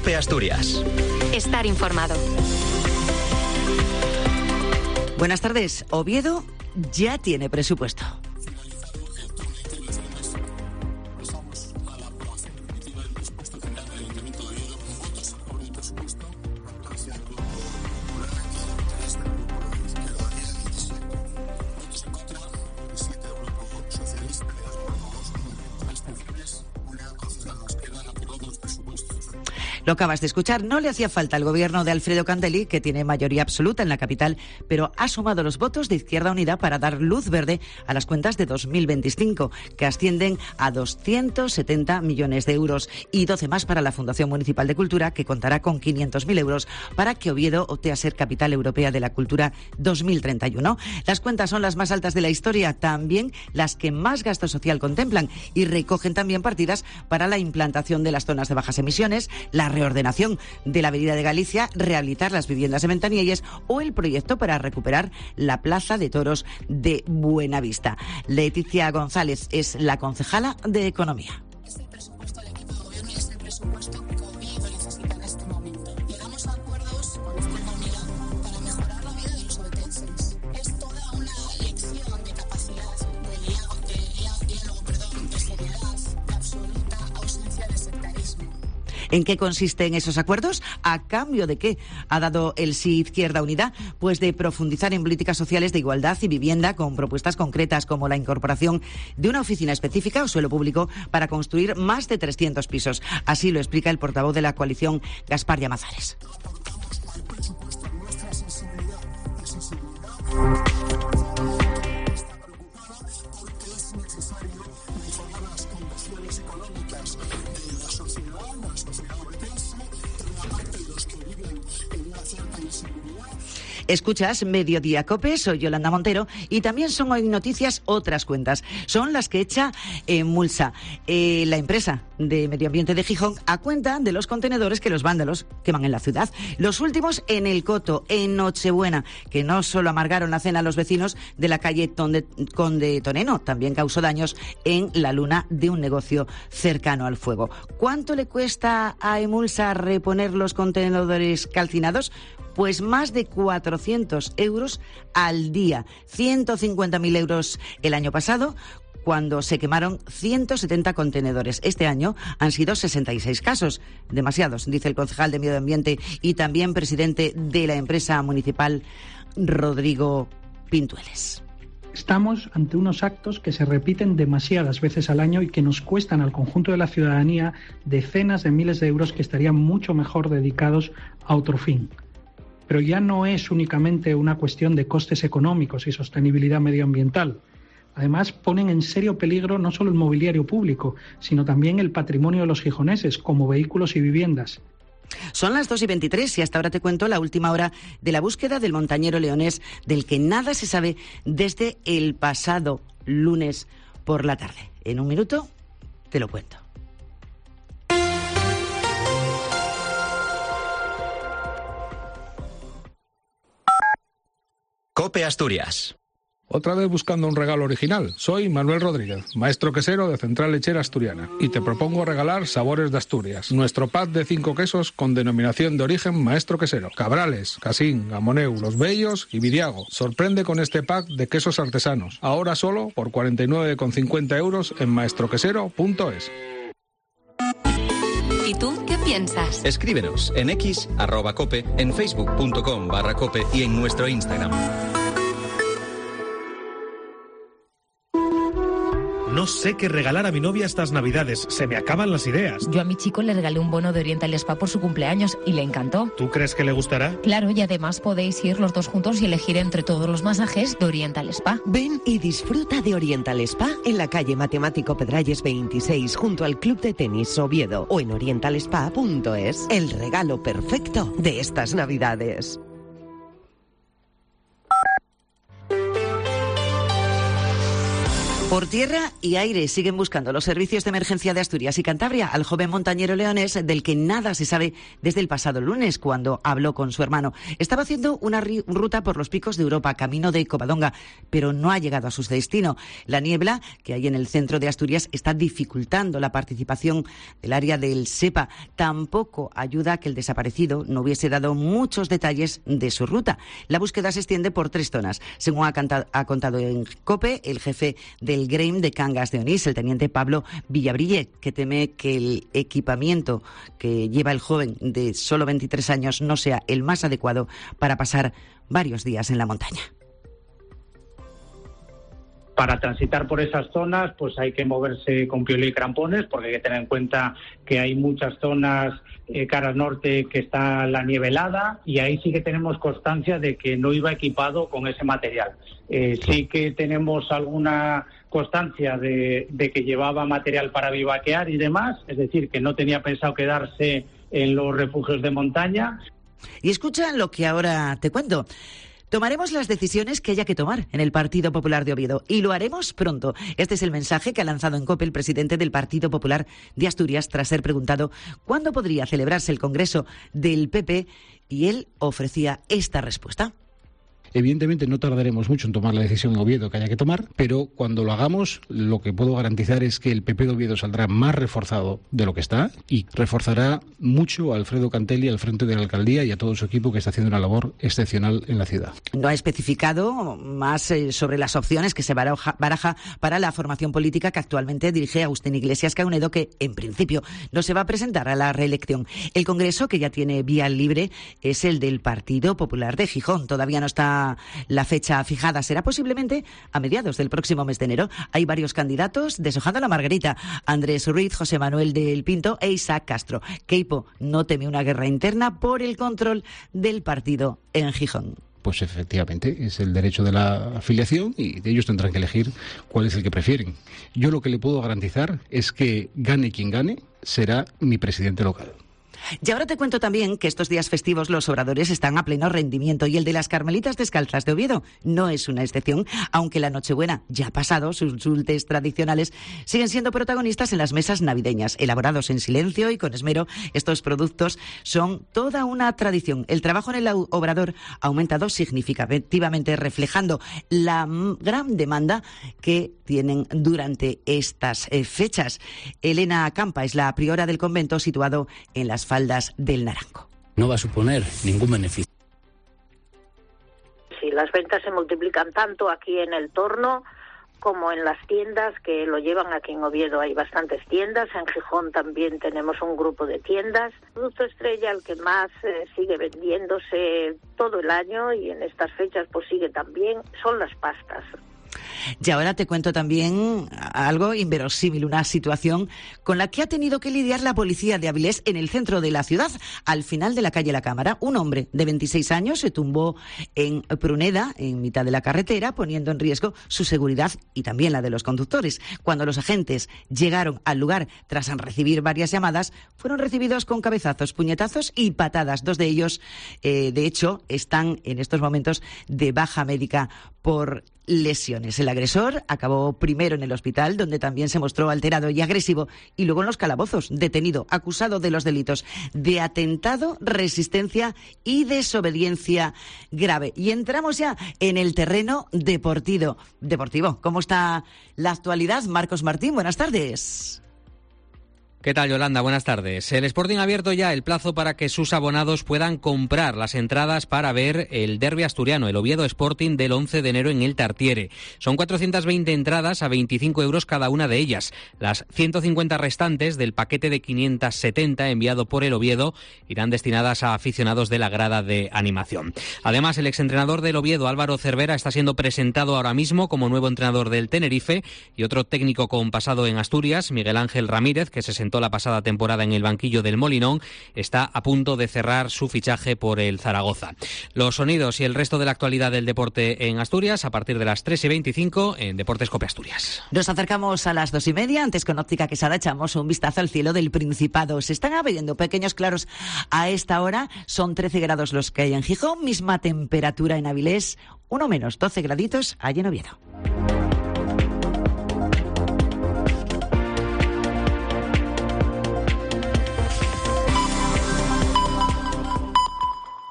COPE Asturias. Estar informado. Buenas tardes. Oviedo ya tiene presupuesto. Lo acabas de escuchar, no le hacía falta al gobierno de Alfredo Candeli, que tiene mayoría absoluta en la capital, pero ha sumado los votos de Izquierda Unida para dar luz verde a las cuentas de 2025, que ascienden a 270 millones de euros y 12 más para la Fundación Municipal de Cultura, que contará con 500.000 euros para que Oviedo opte a ser Capital Europea de la Cultura 2031. Las cuentas son las más altas de la historia, también las que más gasto social contemplan y recogen también partidas para la implantación de las zonas de bajas emisiones, la reordenación de la Avenida de Galicia, rehabilitar las viviendas de Ventanielles o el proyecto para recuperar la Plaza de Toros de Buenavista. Leticia González es la concejala de Economía. Es el presupuesto del equipo de gobierno y es el presupuesto que Oviedo necesita en este momento. Llegamos a acuerdos con Izquierda Unida para mejorar la vida de los obetenses. Es toda una lección de capacidad, de seriedad, de absoluta ausencia de sectarismo. ¿En qué consisten esos acuerdos? ¿A cambio de qué ha dado el sí Izquierda Unida? Pues de profundizar en políticas sociales de igualdad y vivienda con propuestas concretas como la incorporación de una oficina específica o suelo público para construir más de 300 pisos. Así lo explica el portavoz de la coalición, Gaspar Llamazares. Escuchas Mediodía COPE, soy Yolanda Montero y también son hoy noticias otras cuentas. Son las que echa Mulsa, la empresa de medio ambiente de Gijón, a cuenta de los contenedores que los vándalos queman en la ciudad. Los últimos en El Coto, en Nochebuena, que no solo amargaron la cena a los vecinos de la calle Conde Toneno, también causó daños en la luna de un negocio cercano al fuego. ¿Cuánto le cuesta a Emulsa reponer los contenedores calcinados? Pues más de 400 euros al día, 150.000 euros el año pasado, cuando se quemaron 170 contenedores. Este año han sido 66 casos, demasiados, dice el concejal de Medio Ambiente y también presidente de la empresa municipal, Rodrigo Pintueles. Estamos ante unos actos que se repiten demasiadas veces al año y que nos cuestan al conjunto de la ciudadanía decenas de miles de euros que estarían mucho mejor dedicados a otro fin. Pero ya no es únicamente una cuestión de costes económicos y sostenibilidad medioambiental. Además, ponen en serio peligro no solo el mobiliario público, sino también el patrimonio de los gijoneses, como vehículos y viviendas. Son las 2:23 y hasta ahora te cuento la última hora de la búsqueda del montañero leonés, del que nada se sabe desde el pasado lunes por la tarde. En un minuto te lo cuento. COPE Asturias. Otra vez buscando un regalo original. Soy Manuel Rodríguez, maestro quesero de Central Lechera Asturiana, y te propongo regalar Sabores de Asturias, nuestro pack de 5 quesos con denominación de origen maestro quesero: Cabrales, Casín, Gamoneu, Los Bellos y Viriago. Sorprende con este pack de quesos artesanos, ahora solo por 49,50 euros en maestroquesero.es. ¿Y tú qué piensas? Escríbenos en X, @cope, en facebook.com/cope y en nuestro Instagram. No sé qué regalar a mi novia estas Navidades. Se me acaban las ideas. Yo a mi chico le regalé un bono de Oriental Spa por su cumpleaños y le encantó. ¿Tú crees que le gustará? Claro, y además podéis ir los dos juntos y elegir entre todos los masajes de Oriental Spa. Ven y disfruta de Oriental Spa en la calle Matemático Pedralles 26, junto al Club de Tenis Oviedo, o en orientalspa.es. El regalo perfecto de estas Navidades. Por tierra y aire siguen buscando los servicios de emergencia de Asturias y Cantabria al joven montañero leonés del que nada se sabe desde el pasado lunes, cuando habló con su hermano. Estaba haciendo una ruta por los picos de Europa, camino de Covadonga, pero no ha llegado a su destino. La niebla que hay en el centro de Asturias está dificultando la participación del área del SEPA. Tampoco ayuda a que el desaparecido no hubiese dado muchos detalles de su ruta. La búsqueda se extiende por 3 zonas. Según ha contado en COPE el jefe del Grem de Cangas de Onís, el teniente Pablo Villabrille, que teme que el equipamiento que lleva el joven de solo 23 años no sea el más adecuado para pasar varios días en la montaña. Para transitar por esas zonas, pues hay que moverse con piola y crampones, porque hay que tener en cuenta que hay muchas zonas cara norte que está la nieve helada, y ahí sí que tenemos constancia de que no iba equipado con ese material. Sí que tenemos alguna constancia de que llevaba material para vivaquear y demás, es decir, que no tenía pensado quedarse en los refugios de montaña. Y escucha lo que ahora te cuento. Tomaremos las decisiones que haya que tomar en el Partido Popular de Oviedo y lo haremos pronto. Este es el mensaje que ha lanzado en COPE el presidente del Partido Popular de Asturias tras ser preguntado cuándo podría celebrarse el Congreso del PP, y él ofrecía esta respuesta. Evidentemente no tardaremos mucho en tomar la decisión en Oviedo que haya que tomar, pero cuando lo hagamos, lo que puedo garantizar es que el PP de Oviedo saldrá más reforzado de lo que está y reforzará mucho a Alfredo Cantelli al frente de la alcaldía y a todo su equipo, que está haciendo una labor excepcional en la ciudad. No ha especificado más sobre las opciones que se baraja para la formación política que actualmente dirige Agustín Iglesias Caunedo, que en principio no se va a presentar a la reelección. El Congreso, que ya tiene vía libre, es el del Partido Popular de Gijón. Todavía no está la fecha fijada, será posiblemente a mediados del próximo mes de enero. Hay varios candidatos deshojando la margarita: Andrés Ruiz, José Manuel del Pinto e Isaac Castro. Queipo no teme una guerra interna por el control del partido en Gijón. Pues efectivamente, es el derecho de la afiliación y ellos tendrán que elegir cuál es el que prefieren. Yo lo que le puedo garantizar es que gane quien gane, será mi presidente local. Y ahora te cuento también que estos días festivos los obradores están a pleno rendimiento, y el de las Carmelitas Descalzas de Oviedo no es una excepción, aunque la Nochebuena ya ha pasado. Sus dulces tradicionales siguen siendo protagonistas en las mesas navideñas. Elaborados en silencio y con esmero, estos productos son toda una tradición. El trabajo en el obrador ha aumentado significativamente, reflejando la gran demanda que tienen durante estas fechas. Elena Campa es la priora del convento situado en las Faldas del Naranco. No va a suponer ningún beneficio. Si las ventas se multiplican tanto aquí en el Torno como en las tiendas que lo llevan aquí en Oviedo, hay bastantes tiendas. En Gijón también tenemos un grupo de tiendas. El producto estrella, el que más sigue vendiéndose todo el año y en estas fechas pues sigue también, son las pastas. Y ahora te cuento también algo inverosímil, una situación con la que ha tenido que lidiar la policía de Avilés en el centro de la ciudad. Al final de la calle La Cámara, un hombre de 26 años se tumbó en Pruneda, en mitad de la carretera, poniendo en riesgo su seguridad y también la de los conductores. Cuando los agentes llegaron al lugar tras recibir varias llamadas, fueron recibidos con cabezazos, puñetazos y patadas. 2 de ellos, de hecho, están en estos momentos de baja médica por lesiones. El agresor acabó primero en el hospital, donde también se mostró alterado y agresivo, y luego en los calabozos, detenido, acusado de los delitos de atentado, resistencia y desobediencia grave. Y entramos ya en el terreno deportivo. ¿Cómo está la actualidad? Marcos Martín, buenas tardes. ¿Qué tal, Yolanda? Buenas tardes. El Sporting ha abierto ya el plazo para que sus abonados puedan comprar las entradas para ver el derbi asturiano, el Oviedo Sporting, del 11 de enero en el Tartiere. Son 420 entradas a 25 euros cada una de ellas. Las 150 restantes del paquete de 570 enviado por el Oviedo irán destinadas a aficionados de la grada de animación. Además, el exentrenador del Oviedo, Álvaro Cervera, está siendo presentado ahora mismo como nuevo entrenador del Tenerife, y otro técnico con pasado en Asturias, Miguel Ángel Ramírez, que se sentó la pasada temporada en el banquillo del Molinón, está a punto de cerrar su fichaje por el Zaragoza. Los sonidos y el resto de la actualidad del deporte en Asturias a partir de las 3:25 en Deportes COPE Asturias. Nos acercamos a las 2:30. Antes, con Óptica Quesada, echamos un vistazo al cielo del Principado. Se están abriendo pequeños claros a esta hora. Son 13 grados los que hay en Gijón, misma temperatura en Avilés, uno menos, 12 graditos allí en Oviedo.